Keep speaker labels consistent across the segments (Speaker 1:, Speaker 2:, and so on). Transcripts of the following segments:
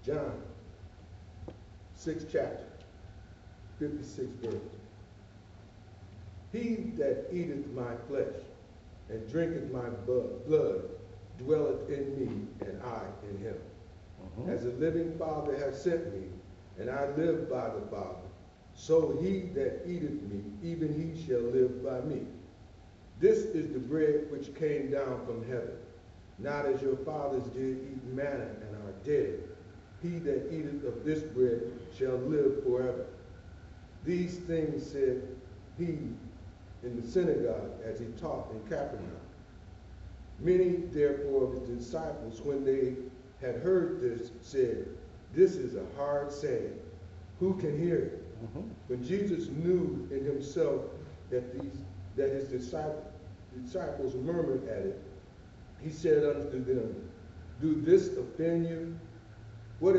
Speaker 1: John, 6th chapter, 56th verse. He that eateth my flesh and drinketh my blood dwelleth in me, and I in him. As the living Father hath sent me, and I live by the Father, so he that eateth me, even he shall live by me. This is the bread which came down from heaven, not as your fathers did eat manna and are dead. He that eateth of this bread shall live forever. These things said he in the synagogue as he taught in Capernaum. Many therefore of his disciples, when they had heard this, said, This is a hard saying. Who can hear it? When Jesus knew in himself that his disciples murmured at it, he said unto them, Do this offend you? What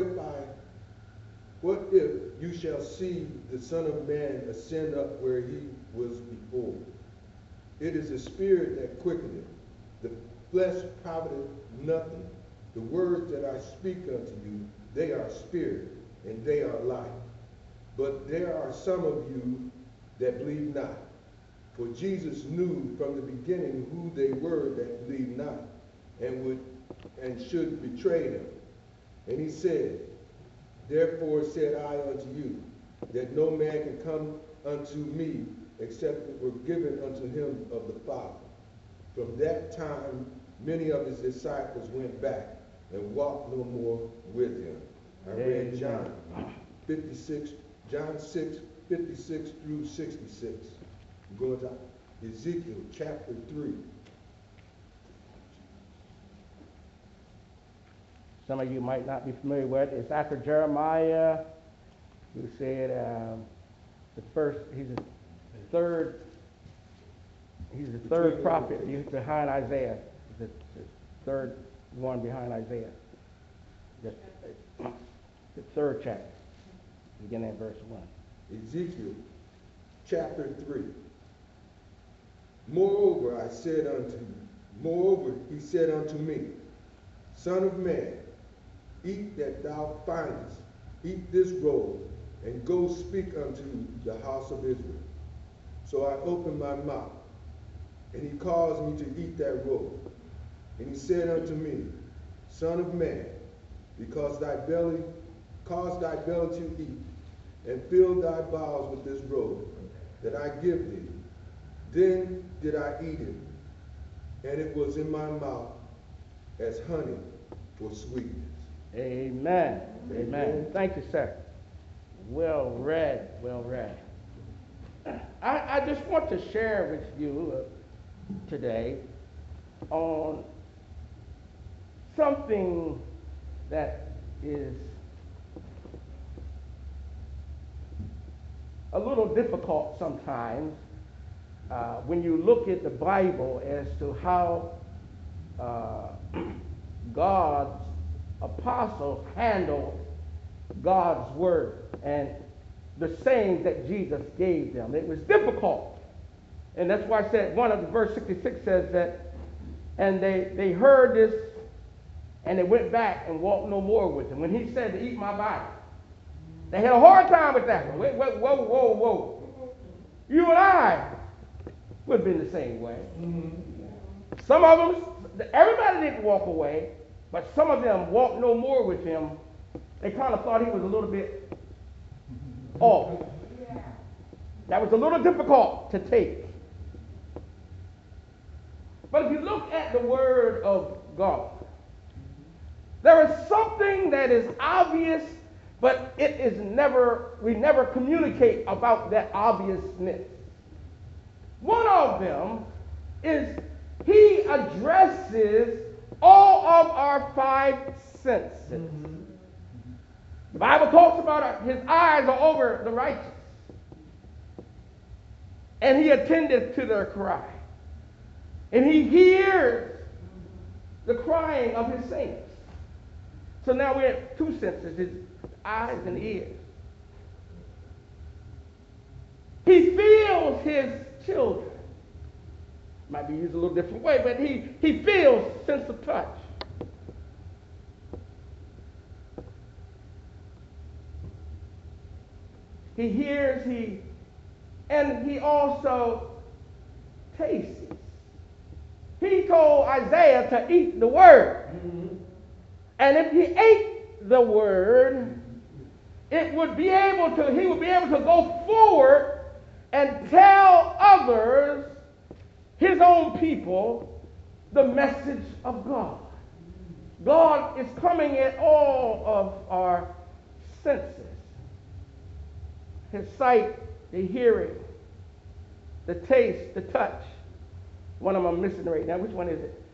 Speaker 1: if you shall see the Son of Man ascend up where he was before? It is the Spirit that quickeneth, the flesh profiteth nothing. The words that I speak unto you, they are spirit, and they are life. But there are some of you that believe not. For Jesus knew from the beginning who they were that believed not, and should betray him. And he said, Therefore said I unto you, that no man can come unto me, except it were given unto him of the Father. From that time many of his disciples went back and walked no more with him. I read John 56, John 6, 56 through 66. We're going to Ezekiel chapter 3.
Speaker 2: Some of you might not be familiar with it. It's after Jeremiah, who said he's the third prophet behind Isaiah. The third one behind Isaiah. The third chapter, beginning at verse 1.
Speaker 1: Ezekiel chapter 3. Moreover, he said unto me, Son of man, eat that thou findest, eat this roll, and go speak unto the house of Israel. So I opened my mouth, and he caused me to eat that roll. And he said unto me, Son of man, cause thy belly to eat, and fill thy bowels with this roll that I give thee. Then did I eat it, and it was in my mouth as honey for sweetness.
Speaker 2: Amen. Amen. Thank you, sir. Well read. Well read. I just want to share with you today on something that is a little difficult sometimes when you look at the Bible as to how God's apostles handled God's word and the sayings that Jesus gave them. It was difficult. And that's why I said one of the verse 66 says that, and they heard this and they went back and walked no more with him. When he said to eat my body, they had a hard time with that one. Whoa. You and I would have been the same way. Some of them, everybody didn't walk away, but some of them walked no more with him. They kind of thought he was a little bit off. That was a little difficult to take. But if you look at the Word of God, there is something that is obvious, but we never communicate about that obviousness. One of them is he addresses all of our five senses. The Bible talks about his eyes are over the righteous, and he attendeth to their cry. And he hears the crying of his saints. So now we have two senses, his eyes and ears. He feels his children. Might be used a little different way, but he feels sense of touch. He hears, and he also tastes. He told Isaiah to eat the word. And if he ate the word, he would be able to go forward and tell others, his own people, the message of God. God is coming in all of our senses. His sight, the hearing, the taste, the touch. One of them I'm missing right now. Which one is it?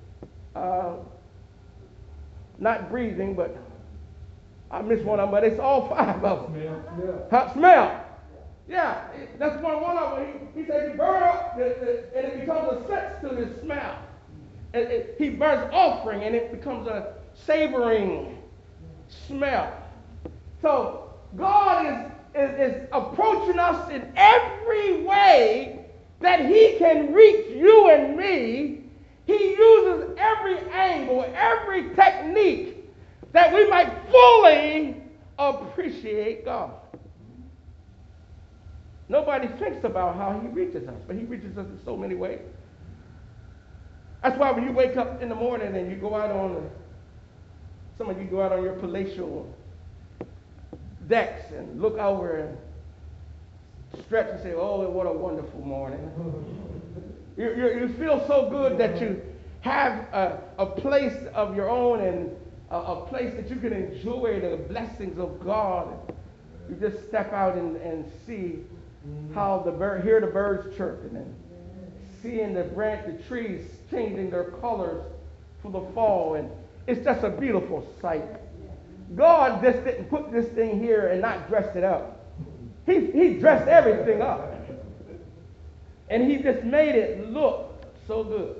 Speaker 2: Not breathing, but I missed one of them, but it's all five of them. Smell. Yeah, that's one of them. He said you burn up, and it becomes a sense to his smell. He burns offering, and it becomes a savoring smell. So God is approaching us in every way that he can reach you and me. He uses every angle, every technique that we might fully appreciate God. Nobody thinks about how he reaches us, but he reaches us in so many ways. That's why when you wake up in the morning and you go out on, some of you go out on your palatial decks and look over and stretch and say, oh, what a wonderful morning. You feel so good that you have a place of your own and a place that you can enjoy the blessings of God. You just step out and see how hear the birds chirping and seeing the trees changing their colors for the fall. And it's just a beautiful sight. God just didn't put this thing here and not dress it up. He dressed everything up. And he just made it look so good.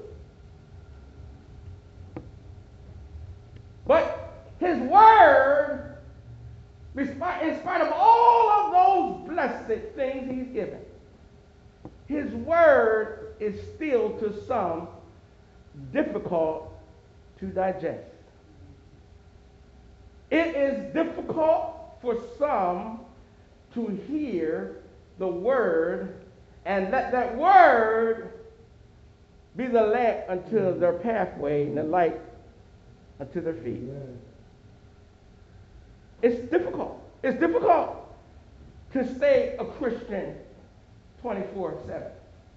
Speaker 2: But his word, in spite of all of those blessed things he's given, his word is still to some difficult to digest. It is difficult for some to hear the word and let that word be the lamp unto their pathway and the light unto their feet. It's difficult. It's difficult to stay a Christian 24/7.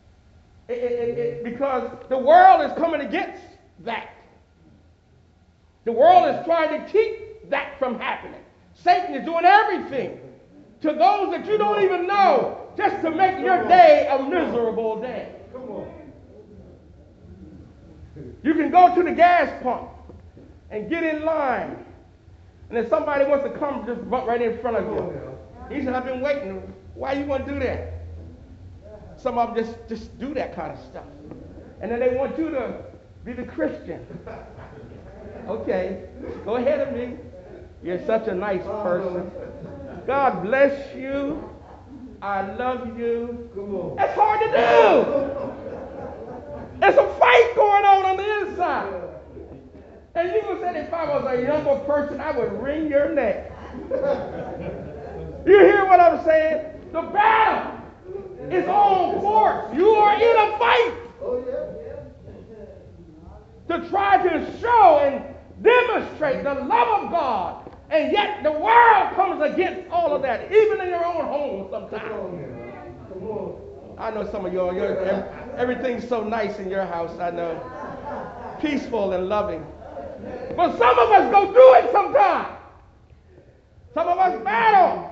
Speaker 2: Because the world is coming against that. The world is trying to keep that from happening. Satan is doing everything to those that you don't even know just to make your day a miserable day. Come on. You can go to the gas pump and get in line, and then somebody wants to come just right in front of you. He said, I've been waiting. Why you want to do that? Some of them just do that kind of stuff. And then they want you to be the Christian. Okay, go ahead of me. You're such a nice person. God bless you. I love you. It's hard to do. There's a fight going on the inside. And you would say if I was a younger person, I would wring your neck. You hear what I'm saying? The battle is on course. You are in a fight to try to show and demonstrate the love of God. And yet the world comes against all of that, even in your own home sometimes. I know some of y'all, everything's so nice in your house, I know. Peaceful and loving. But some of us go through it sometimes. Some of us battle.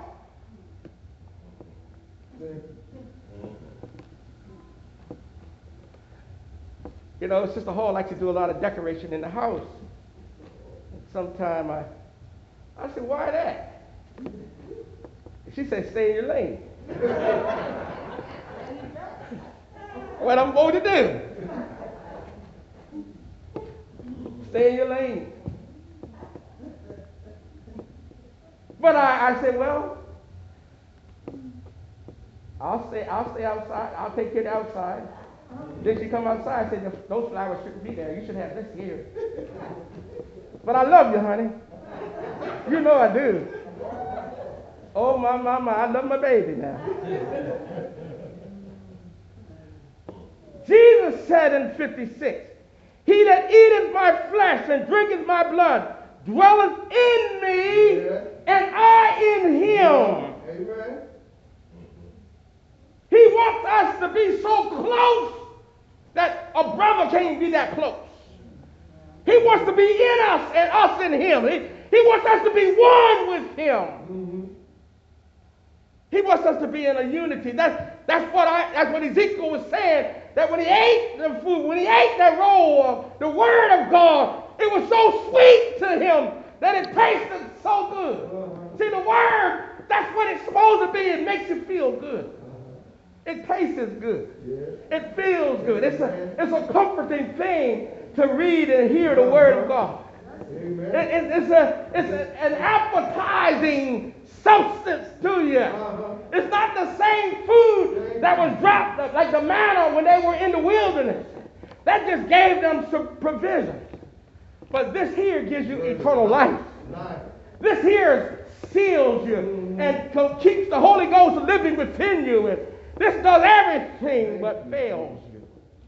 Speaker 2: You know, Sister Hall likes to do a lot of decoration in the house. Sometime I said, why that? She said, stay in your lane. What I'm going to do? Stay in your lane. But I said, well, I'll stay outside. I'll take care of the outside. Then she come outside and said, those flowers shouldn't be there. You should have this here. But I love you, honey. You know I do. Oh, my, I love my baby now. Jesus said in 56, he that eateth my flesh and drinketh my blood dwelleth in me, and I in him.
Speaker 1: Amen.
Speaker 2: He wants us to be so close that a brother can't be that close. He wants to be in us and us in him. He wants us to be one with him.
Speaker 1: Mm-hmm.
Speaker 2: He wants us to be in a unity. That's what Ezekiel was saying, that when he ate the food, when he ate that roll of the word of God, it was so sweet to him that it tasted so good. See, the word, that's what it's supposed to be. It makes you feel good. It tastes good.
Speaker 1: Yeah.
Speaker 2: It feels good. It's a comforting thing to read and hear the word of God.
Speaker 1: Amen.
Speaker 2: It's an appetizing substance to you. It's not the same food that was dropped like the manna when they were in the wilderness. That just gave them some provisions. But this here gives you eternal life. This here seals you and keeps the Holy Ghost living within you. And this does everything but fails you.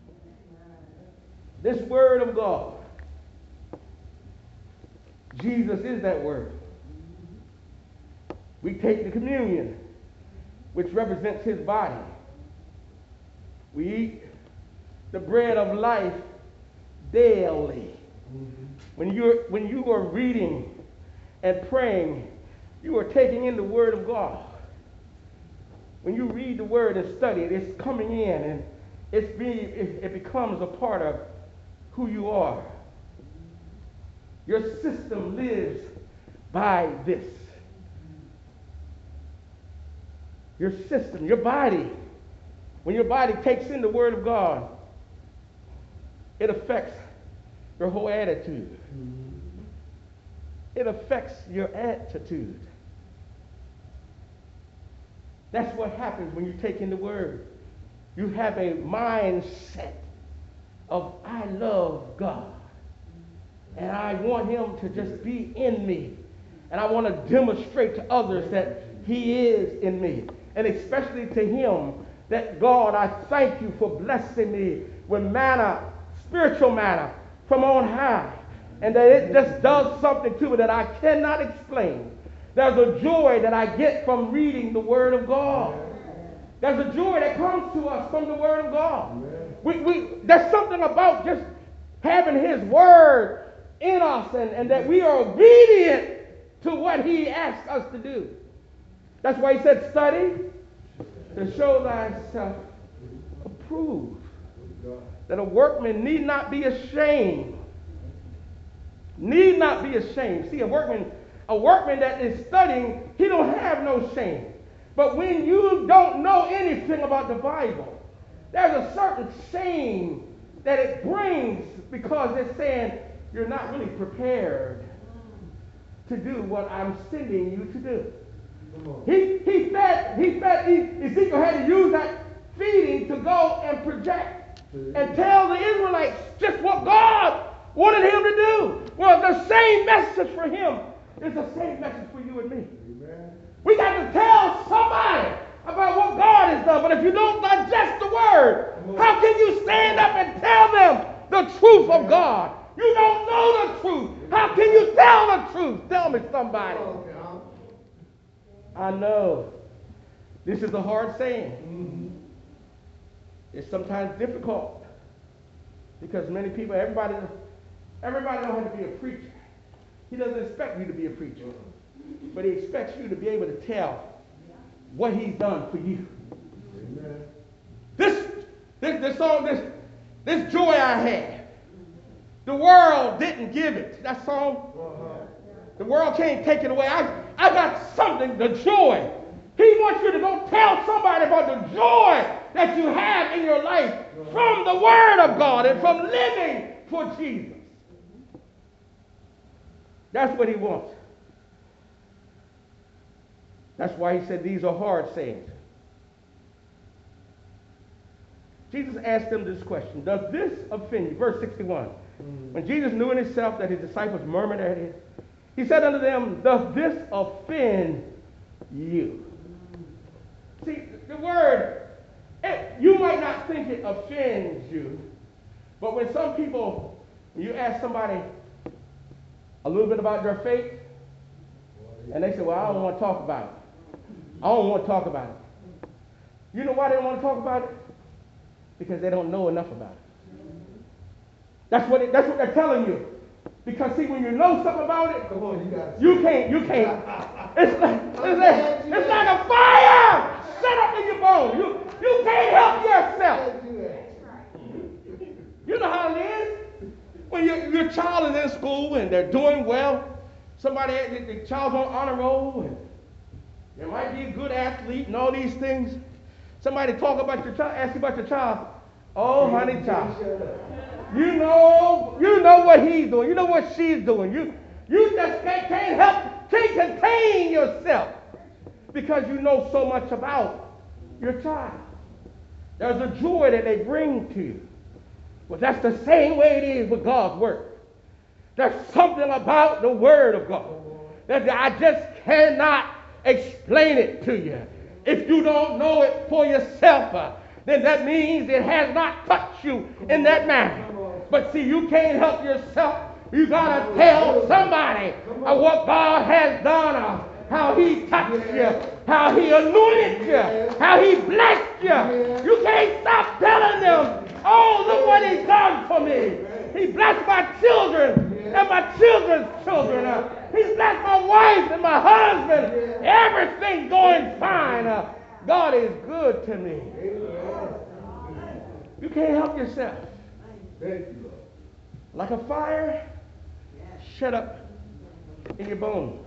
Speaker 2: This word of God. Jesus is that word. We take the communion, which represents his body. We eat the bread of life daily. When you are reading and praying, you are taking in the word of God. When you read the word and study it, it's coming in and it becomes a part of who you are. Your system lives by this. Your system, your body, when your body takes in the word of God, it affects your whole attitude. It affects your attitude. That's what happens when you take in the word. You have a mindset of, I love God. And I want him to just be in me. And I want to demonstrate to others that he is in me. And especially to him, that God, I thank you for blessing me with manna, spiritual manna from on high. And that it just does something to me that I cannot explain. There's a joy that I get from reading the word of God. There's a joy that comes to us from the word of God. There's something about just having his word in us and that we are obedient to what he asks us to do. That's why he said, study to show thyself approved. That a workman need not be ashamed. Need not be ashamed. See, a workman that is studying, he don't have no shame. But when you don't know anything about the Bible, there's a certain shame that it brings because it's saying you're not really prepared to do what I'm sending you to do. Ezekiel had to use that feeding to go and project and tell the Israelites just what God wanted him to do. Well, the same message for him is the same message for you and me. Amen. We got to tell somebody about what God has done. But if you don't digest the word, how can you stand up and tell them the truth of God? You don't know the truth. How can you tell the truth? Tell me, somebody. I know. This is a hard saying. It's sometimes difficult because many people, everybody don't have to be a preacher. He doesn't expect you to be a preacher, but he expects you to be able to tell what he's done for you. Amen. This joy I had, the world didn't give it. That song, the world can't take it away. I got something, the joy. He wants you to go tell somebody about the joy that you have in your life from the Word of God and from living for Jesus. That's what he wants. That's why he said these are hard sayings. Jesus asked them this question, does this offend you? Verse 61. When Jesus knew in himself that his disciples murmured at it, he said unto them, does this offend you. See, the word, you might not think it offends you, but when some people, when you ask somebody a little bit about their faith, and they say, well, I don't want to talk about it. I don't want to talk about it. You know why they don't want to talk about it? Because they don't know enough about it. That's what they're telling you. Because see, when you know something about it,
Speaker 1: Come on,
Speaker 2: you can't. It's like a fire set up in your bone. You can't help yourself. You know how it is? When your child is in school and they're doing well, the child's on honor roll, and they might be a good athlete and all these things. Somebody talk about your child, ask you about your child. Oh, honey, child. You know what he's doing. You know what she's doing. You just can't contain yourself because you know so much about your child. There's a joy that they bring to you. Well, that's the same way it is with God's word. There's something about the word of God that I just cannot explain it to you. If you don't know it for yourself, then that means it has not touched you in that manner. But see, you can't help yourself. You got to tell somebody what God has done, how he touched you, how he anointed you, how he blessed you. You can't stop telling them, oh, look what he's done for me. He blessed my children and my children's children. He's blessed my wife and my husband. Everything's going fine. God is good to me. You can't help yourself. Like a fire shut up in your bones.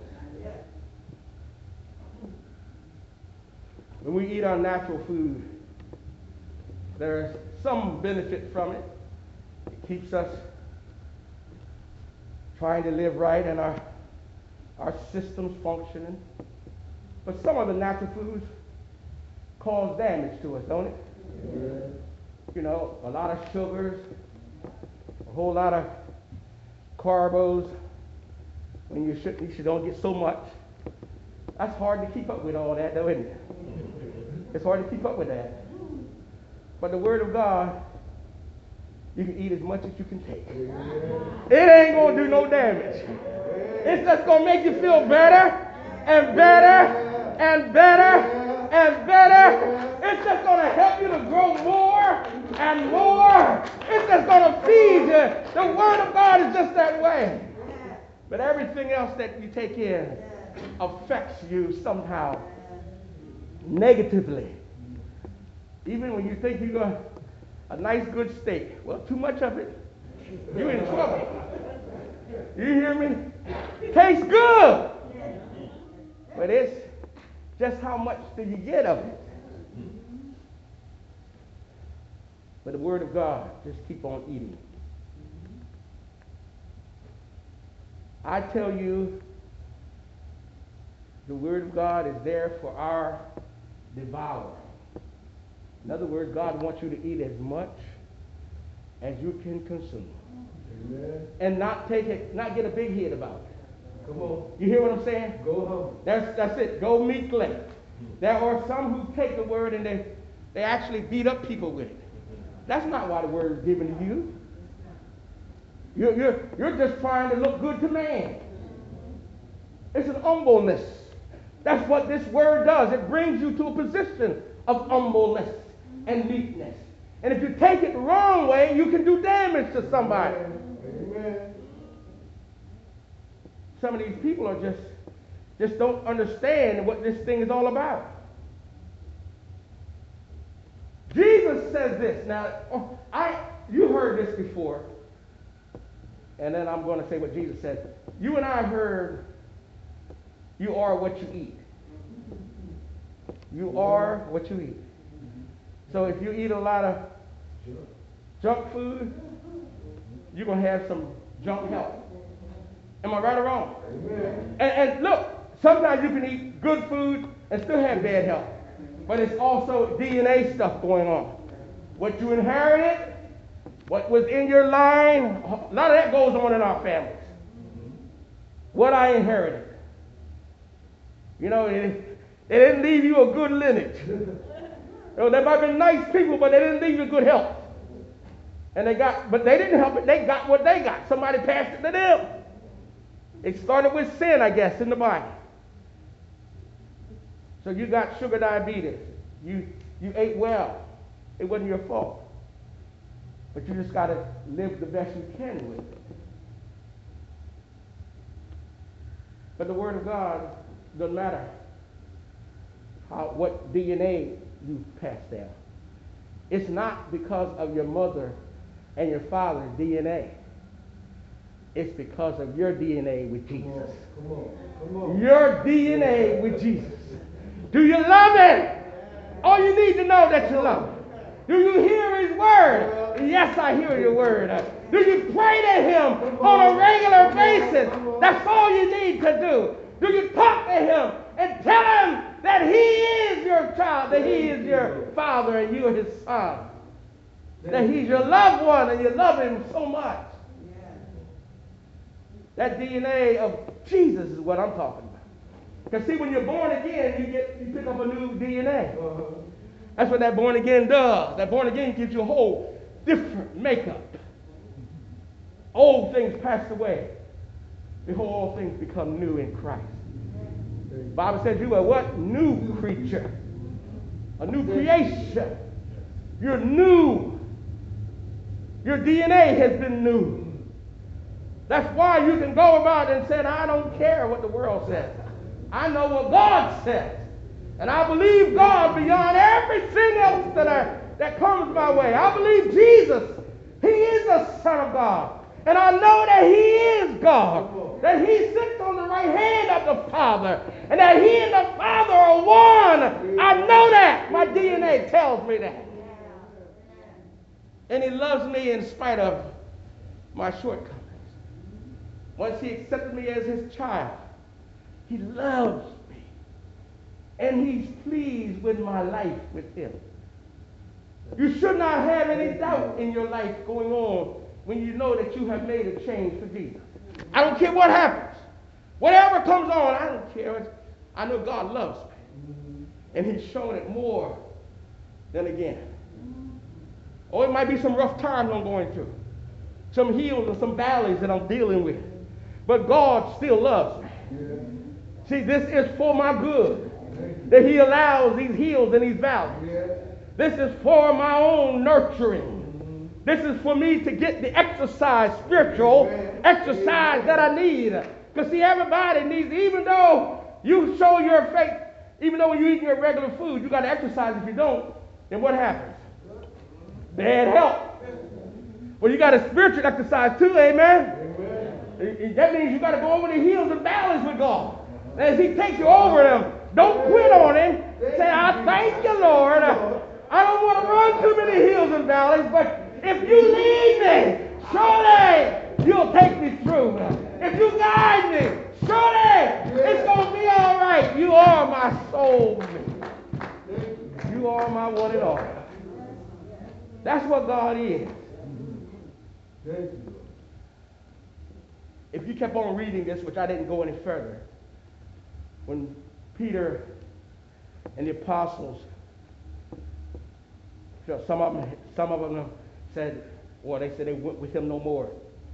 Speaker 2: When we eat our natural food, there's some benefit from it. It keeps us trying to live right and our systems functioning. But some of the natural foods cause damage to us, don't it? Yeah. You know, a lot of sugars, a whole lot of carbs, when you don't get so much. That's hard to keep up with all that, though, isn't it? It's hard to keep up with that. But the Word of God, you can eat as much as you can take. It ain't going to do no damage. It's just going to make you feel better and better and better and better. It's just going to help you to grow more and more. It's just going to feed you. The Word of God is just that way. But everything else that you take in affects you somehow negatively. Even when you think you got a nice good steak, well, too much of it, you're in trouble. You hear me? Tastes good, but it's just how much do you get of it? But the Word of God, just keep on eating. I tell you, the Word of God is there for our devouring. In other words, God wants you to eat as much as you can consume. Amen. And not get a big head about it. Come on. You hear what I'm saying? Go home. That's it. Go meekly. There are some who take the word and they actually beat up people with it. That's not why the word is given to you. You're just trying to look good to man. It's an humbleness. That's what this word does. It brings you to a position of humbleness and meekness. And if you take it the wrong way, you can do damage to somebody. Amen. Some of these people are just don't understand what this thing is all about. Jesus says this. Now, you heard this before, and then I'm going to say what Jesus said. You and I heard, you are what you eat. You are what you eat. So if you eat a lot of junk food, you're going to have some junk health. Am I right or wrong? Amen. And look, sometimes you can eat good food and still have bad health. But it's also DNA stuff going on. What you inherited, what was in your line, a lot of that goes on in our families. What I inherited. You know, They didn't leave you a good lineage. They might have been nice people, but they didn't leave you good health. But they didn't help it. They got what they got. Somebody passed it to them. It started with sin, I guess, in the Bible. So you got sugar diabetes. You ate well. It wasn't your fault. But you just got to live the best you can with it. But the Word of God doesn't matter what DNA you pass down. It's not because of your mother and your father's DNA. It's because of your DNA with Jesus. Come on. Your DNA with Jesus. Do you love Him? Oh, you need to know that you love Him. Do you hear His word? Yes, I hear your word. Do you pray to Him on a regular basis? That's all you need to do. Do you talk to Him and tell Him that He is your child, that He is your father and you are His son? That He's your loved one and you love Him so much. That DNA of Jesus is what I'm talking about. Because see, when you're born again, you pick up a new DNA. That's what that born again does. That born again gives you a whole different makeup. Old things pass away. Behold, all things become new in Christ. The Bible says you are what? New creature. A new creation. You're new. Your DNA has been new. That's why you can go about and say, I don't care what the world says. I know what God says. And I believe God beyond everything else that comes my way. I believe Jesus, He is the Son of God. And I know that He is God. That He sits on the right hand of the Father. And that He and the Father are one. I know that. My DNA tells me that. And He loves me in spite of my shortcomings. Once He accepted me as His child, He loves me. And He's pleased with my life with Him. You should not have any doubt in your life going on when you know that you have made a change for Jesus. I don't care what happens. Whatever comes on, I don't care. I know God loves me. And He's shown it more than again. Oh, it might be some rough times I'm going through. Some hills and some valleys that I'm dealing with. But God still loves me. See, this is for my good. That He allows these hills and these valleys. This is for my own nurturing. This is for me to get the exercise, spiritual exercise that I need. Because see, everybody needs, even though you show your faith, even though when you eat your regular food, you got to exercise. If you don't, then what happens? Bad health. Well, you got to spiritual exercise too, amen? That means you got to go over the hills and valleys with God. And as He takes you over them, don't quit on Him. Say, I thank you, Lord. I don't want to run too many hills and valleys, but if you lead me, surely you'll take me through. If you guide me, surely it's going to be all right. You are my soul. You are my one and all. That's what God is. If you kept on reading this, which I didn't go any further, when Peter and the apostles, some of them said, or they said they went with Him no more.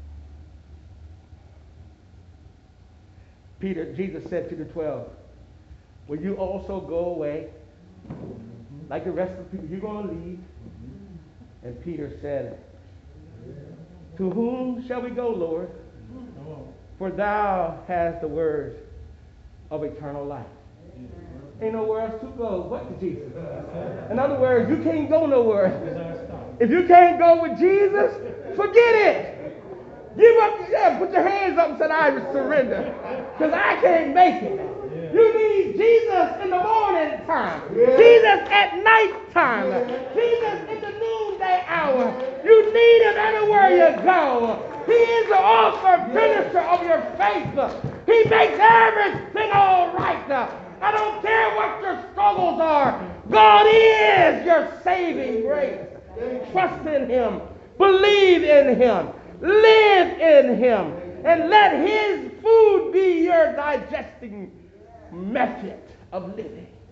Speaker 2: Jesus said to the 12, will you also go away? Like the rest of the people, you're going to leave? And Peter said, to whom shall we go, Lord? For Thou hast the words of eternal life. Ain't nowhere else to go but to Jesus. In other words, you can't go nowhere. If you can't go with Jesus, forget it. Give up, put your hands up and say, I surrender. Because I can't make it. You need Jesus in the morning time. Jesus at night time. Jesus in the noonday hour. You need Him everywhere you go. He is the author and finisher of your faith. He makes everything all right. I don't care what your struggles are. God is your saving grace. Trust in Him. Believe in Him. Live in Him. And let His food be your digesting method of living.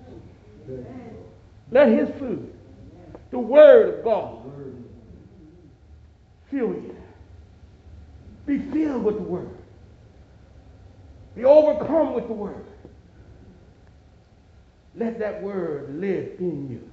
Speaker 2: Let his food, the word of God, fill you. Be filled with the word. Be overcome with the word. Let that word live in you.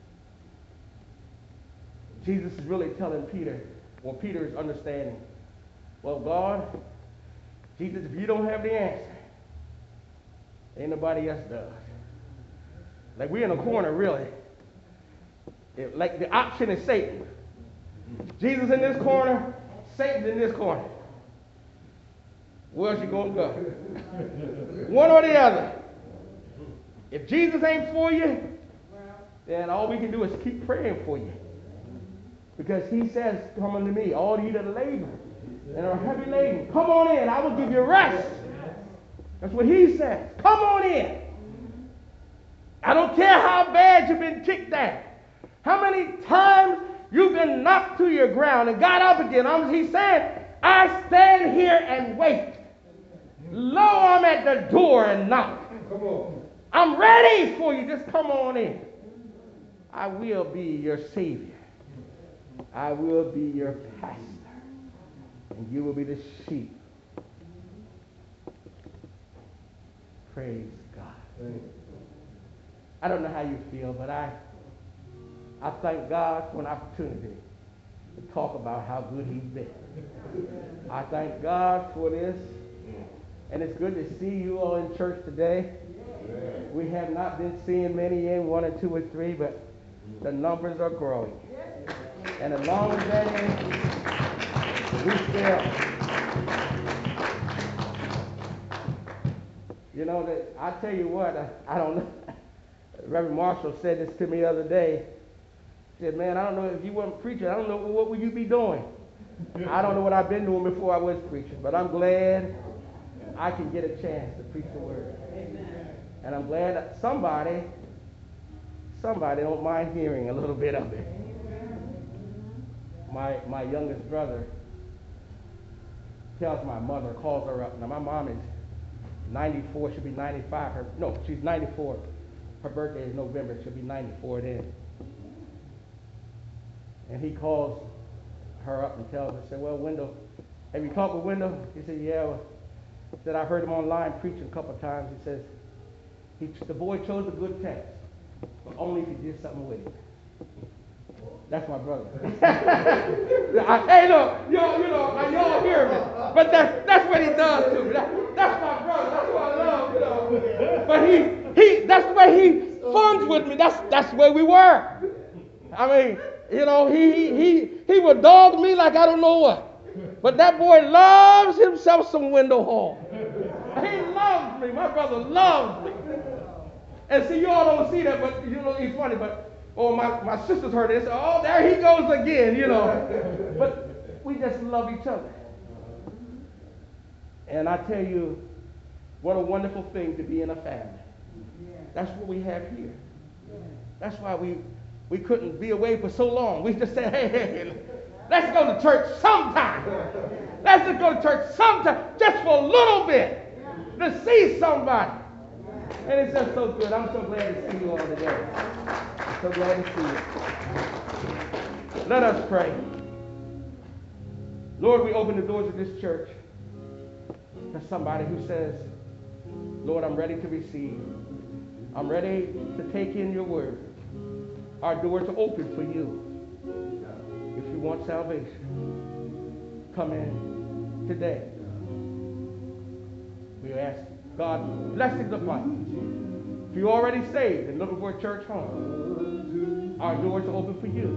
Speaker 2: Jesus is really telling Peter, well, Peter is understanding, well, God, Jesus, if you don't have the answer, ain't nobody else does. Like we're in a corner, really. Like the option is Satan. Jesus in this corner, Satan's in this corner. Where's you going to go? One or the other. If Jesus ain't for you, then all we can do is keep praying for you. Because he says, come unto me, all you that labor and are heavy laden. Come on in, I will give you rest. That's what he says. Come on in. I don't care how bad you've been kicked at. How many times you've been knocked to your ground and got up again. He's saying, I stand here and wait. Lo, I'm at the door and knock. Come on. I'm ready for you. Just come on in. I will be your Savior. I will be your pastor. And you will be the sheep. Praise God. I don't know how you feel, but I thank God for an opportunity to talk about how good he's been. I thank God for this. And it's good to see you all in church today. We have not been seeing many in, 1 or 2 or 3, but the numbers are growing. And as long as that is, we still, you know, that I tell you what, I don't know. Reverend Marshall said this to me the other day. He said, man, I don't know if you weren't preaching, I don't know what would you be doing. I don't know what I've been doing before I was preaching, but I'm glad I can get a chance to preach the word. Amen. And I'm glad that somebody don't mind hearing a little bit of it. My youngest brother tells my mother, calls her up. Now my mom is 94, she'll be 95. She's 94. Her birthday is November, she'll be 94 then. And he calls her up and tells her, said, well, Wendell, have you talked with Wendell? He said, yeah. He said, I heard him online preaching a couple of times. He says, the boy chose a good text, but only if he did something with it. That's my brother. Hey, look, y'all hear me, but that's what he does to me. That's my brother. That's what I love, But that's the way he funds with me. That's the way we were. I mean, he would dog me like I don't know what. But that boy loves himself some Wendell Hall. He loves me. My brother loves me. And see, you all don't see that, but it's funny. But my sisters heard it. They said, oh, there he goes again, But we just love each other. And I tell you, what a wonderful thing to be in a family. That's what we have here. That's why we couldn't be away for so long. We just said, hey, let's go to church sometime. Let's just go to church sometime, just for a little bit, to see somebody. And it's just so good. I'm so glad to see you all today. So glad to see you. Let us pray. Lord, we open the doors of this church to somebody who says, Lord, I'm ready to receive. I'm ready to take in your word. Our doors are open for you. If you want salvation, come in today. We ask God blessings upon you. If you're already saved and looking for a church home, our doors are open for you.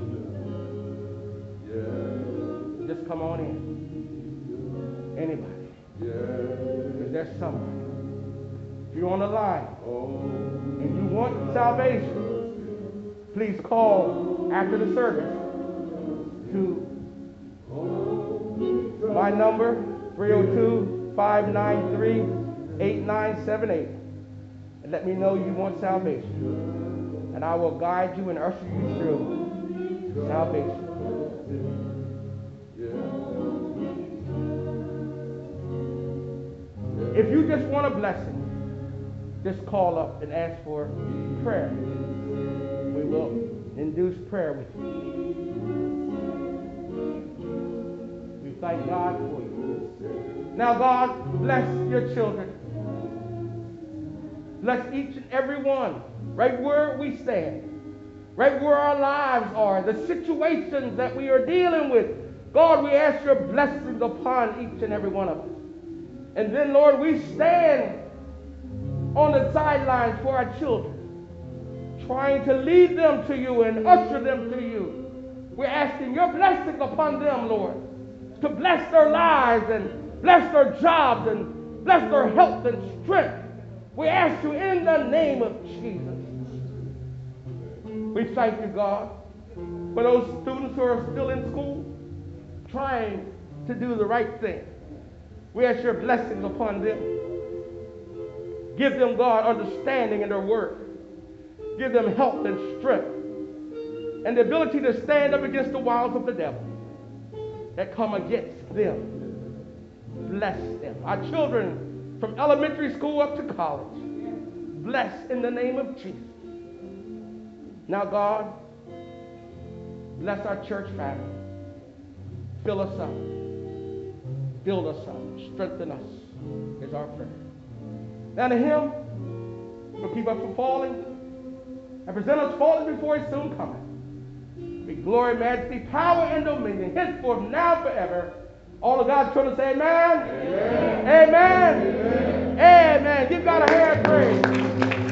Speaker 2: Just come on in. Anybody. Is there somebody? If you're on the line and you want salvation, please call after the service to my number, 302-593-8978. And let me know you want salvation. And I will guide you and usher you through salvation. If you just want a blessing, just call up and ask for prayer. We will induce prayer with you. We thank God for you. Now, God, bless your children. Bless each and every one, right where we stand, right where our lives are, the situations that we are dealing with. God, we ask your blessings upon each and every one of us. And then, Lord, we stand on the sidelines for our children, trying to lead them to you and usher them to you. We're asking your blessing upon them, Lord, to bless their lives and bless their jobs and bless their health and strength. We ask you in the name of Jesus. We thank you, God, for those students who are still in school, trying to do the right thing. We ask your blessings upon them. Give them, God, understanding in their work. Give them health and strength and the ability to stand up against the wiles of the devil that come against them. Bless them. Our children from elementary school up to college, bless in the name of Jesus. Now, God, bless our church family. Fill us up. Build us up. Strengthen us is our prayer. Now to him will keep us from falling and present us faultless before his soon coming. Be glory, majesty, power, and dominion, henceforth, now, forever. All of God's children say amen. Amen. Amen. Amen. Give God a hand praise.